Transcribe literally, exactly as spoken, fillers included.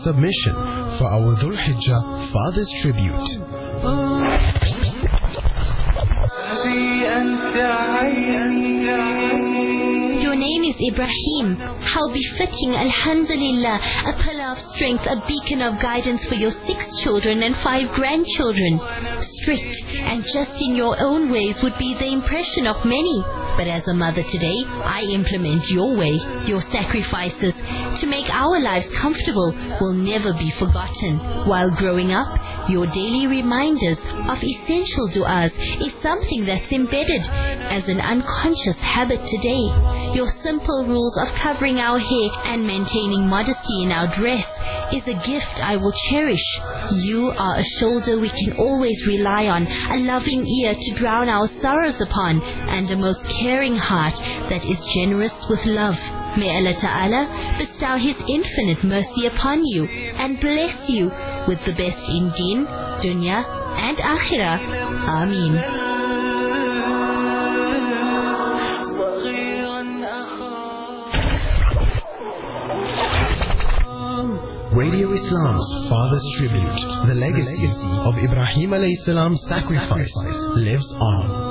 submission for our Dhul Hijjah Father's Tribute. Your name is Ibrahim. How befitting, alhamdulillah, a pillar of strength, a beacon of guidance for your six children and five grandchildren. Strict and just in your own ways would be the impression of many. But as a mother today, I implement your way. Your sacrifices to make our lives comfortable will never be forgotten. While growing up, your daily reminders of essential du'as is something that's embedded as an unconscious habit today. Your simple rules of covering our hair and maintaining modesty in our dress is a gift I will cherish. You are a shoulder we can always rely on, a loving ear to drown our sorrows upon, and a most caring heart that is generous with love. May Allah Ta'ala bestow His infinite mercy upon you and bless you with the best in deen, dunya and akhirah. Ameen. Radio Islam's Father's Tribute. The legacy of Ibrahim alayhi salam's sacrifice lives on.